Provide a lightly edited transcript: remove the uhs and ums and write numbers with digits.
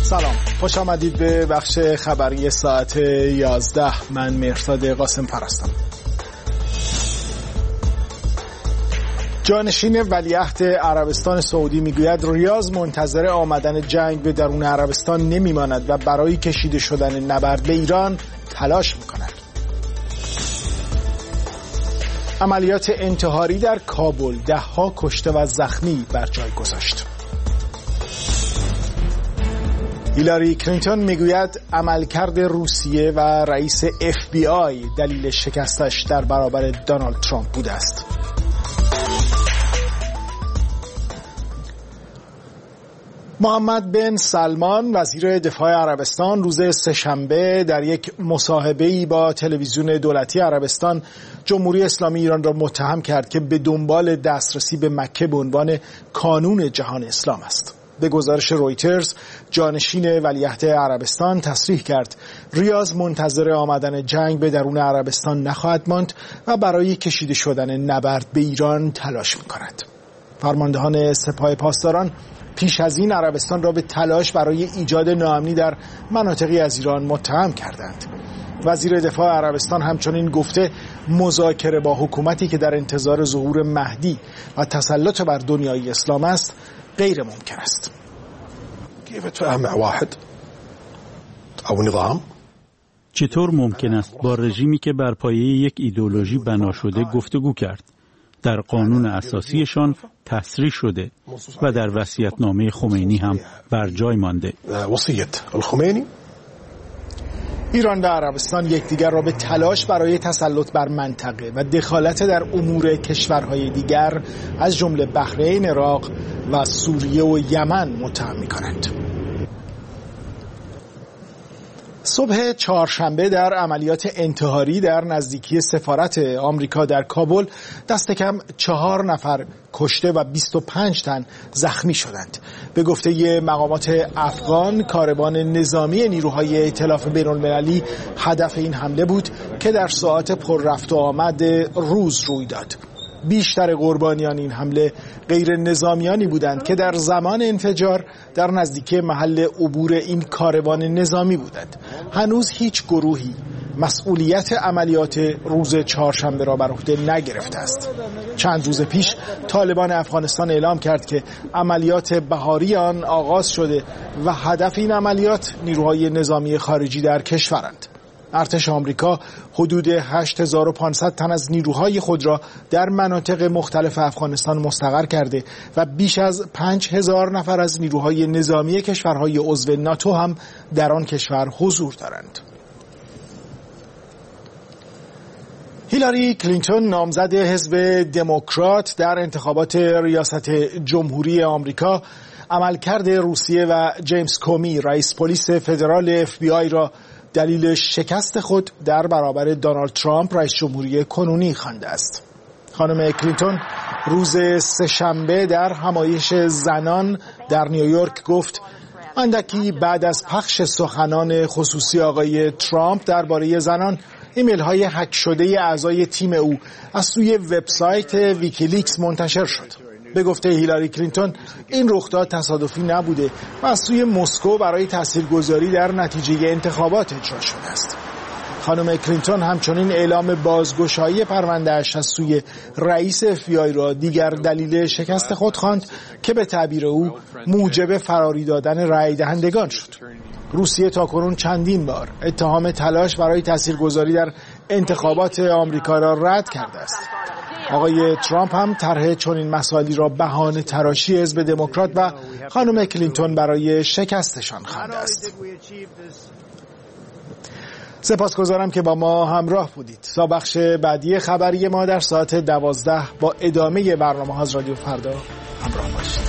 سلام، خوش آمدید به بخش خبری ساعت 11. من مهرداد قاسم پرستم. جانشین ولیعهد عربستان سعودی میگوید ریاض منتظر آمدن جنگ به درون عربستان نمیماند و برای کشیده شدن نبرد به ایران تلاش میکند. عملیات انتحاری در کابل 10 کشته و زخمی بر جای گذاشت. هیلاری کلینتون میگوید عملکرد روسیه و رئیس FBI دلیل شکستش در برابر دونالد ترامپ بوده است. محمد بن سلمان وزیر دفاع عربستان روز سه‌شنبه در یک مصاحبه‌ای با تلویزیون دولتی عربستان جمهوری اسلامی ایران را متهم کرد که به دنبال دسترسی به مکه به عنوان کانون جهان اسلام است. به گزارش رویترز، جانشین ولیعهد عربستان تصریح کرد ریاض منتظر آمدن جنگ به درون عربستان نخواهد ماند و برای کشیده شدن نبرد به ایران تلاش می‌کند. فرماندهان سپاه پاسداران پیش از این عربستان را به تلاش برای ایجاد ناامنی در مناطقی از ایران متهم کردند. وزیر دفاع عربستان همچنین گفته مذاکره با حکومتی که در انتظار ظهور مهدی و تسلط بر دنیای اسلام است غیر ممکن است. چطور ممکن است با رژیمی که بر پایه یک ایدئولوژی بنا شده گفتگو کرد؟ در قانون اساسیشان تصریح شده و در وصیت‌نامه خمینی هم بر جای مانده. ایران و عربستان یکدیگر را به تلاش برای تسلط بر منطقه و دخالت در امور کشورهای دیگر از جمله بحرین، عراق و سوریه و یمن متهم می‌کنند. صبح چهارشنبه در عملیات انتحاری در نزدیکی سفارت آمریکا در کابل دست کم 4 نفر کشته و 25 تن زخمی شدند. به گفته مقامات افغان، کاروان نظامی نیروهای ائتلاف بین‌المللی هدف این حمله بود که در ساعات پر رفت و آمد روز روی داد. بیشتر قربانیان این حمله غیر نظامیانی بودند که در زمان انفجار در نزدیکی محل عبور این کاروان نظامی بودند. هنوز هیچ گروهی مسئولیت عملیات روز چهارشنبه را بر عهده نگرفته است. چند روز پیش طالبان افغانستان اعلام کرد که عملیات بهاری آن آغاز شده و هدف این عملیات نیروهای نظامی خارجی در کشورند. ارتش آمریکا حدود 8500 تن از نیروهای خود را در مناطق مختلف افغانستان مستقر کرده و بیش از 5000 نفر از نیروهای نظامی کشورهای عضو ناتو هم در آن کشور حضور دارند. هیلاری کلینتون نامزد حزب دموکرات در انتخابات ریاست جمهوری آمریکا عملکرد روسیه و جیمز کومی رئیس پلیس فدرال FBI را دلیل شکست خود در برابر دونالد ترامپ رئیس جمهوری کنونی خوانده است. خانم کلینتون روز سه‌شنبه در همایش زنان در نیویورک گفت اندکی بعد از پخش سخنان خصوصی آقای ترامپ درباره زنان، ایمیل های هک شده اعضای تیم او از سوی وبسایت ویکیلیکس منتشر شد. به گفته هیلاری کلینتون این رخداد تصادفی نبوده و از سوی مسکو برای تاثیرگذاری در نتیجه انتخابات اجرا شده است. خانم کلینتون همچنین اعلام بازگشایی پرونده‌اش از سوی رئیس FBI را دیگر دلیل شکست خود خواند که به تعبیر او موجب فراری دادن رأی دهندگان شد. روسیه تاکنون چندین بار اتهام تلاش برای تاثیرگذاری در انتخابات آمریکا را رد کرده است. آقای ترامپ هم طرح چنین مسائلی را بهانه تراشی حزب دموکرات و خانم کلینتون برای شکستشان خوانده است. سپاسگزارم که با ما همراه بودید. تا بخش بعدی خبری ما در ساعت 12 با ادامه برنامه ها از رادیو فردا همراه باشید.